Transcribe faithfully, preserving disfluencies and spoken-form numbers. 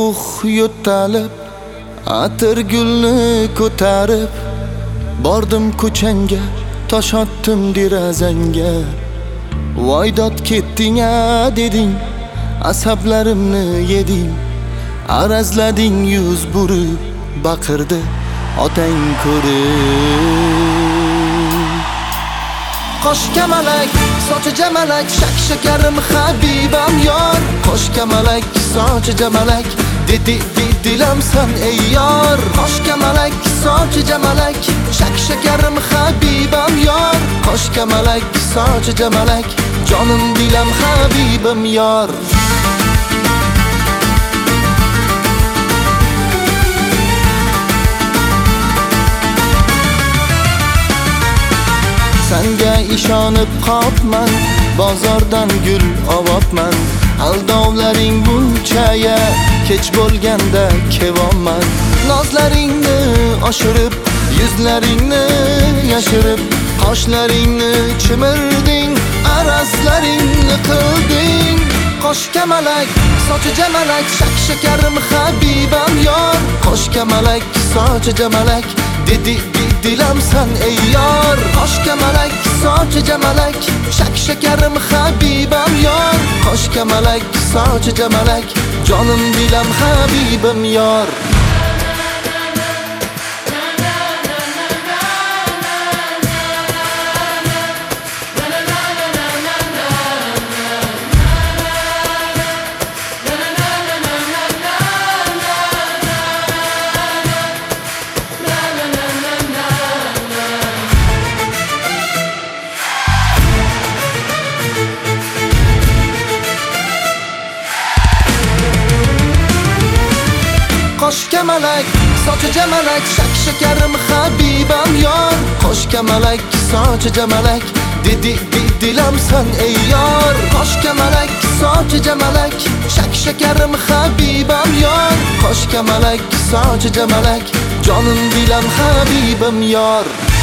ruh yo'talib, atir gulni ko'tarib, bordim ko'changa, tosh otdim derazangga. Voy dod ketding-a deding, asablarimni yeding, arazlading yuz burib, baqirdi otang ko'rib. Qosh kamalak, sochi jamalak, shak shakarim habibam yor. Qosh kamalak, sochi jamalak, dedi dilamsan ey yor. Qosh kamalak, sochi jamalak, shak shakarim habibam yor. Qosh kamalak, sochi jamalak, jonim dilam habibim yor. Sanga ishonib qopman, bozordan gul olibman. Aldovlaring bunchaya kech bo'lganda kevonman. Nozlaringni oshirib, yuzlaringni yashirib, qoshlaringni chimirding, arazlaringni qilding. Qosh kamalak, sochi jamalak, shak shakarim habibam yor. Qosh kamalak, sochi jamalak, dedi dilamsan ey yor. Qosh kamalak, sochi jamalak, shak shakarim habibam yor. Qosh kamalak, sochi jamalak, jonim dilam habibim yor. Qosh kamalak, sochi jamalak, shak shakarim habibam yor. Qosh kamalak, sochi jamalak, dedi dilamsan ey yor. Qosh kamalak, sochi jamalak, shak shakarim habibam yor. Qosh kamalak, sochi jamalak, jonim dilam habibim yor.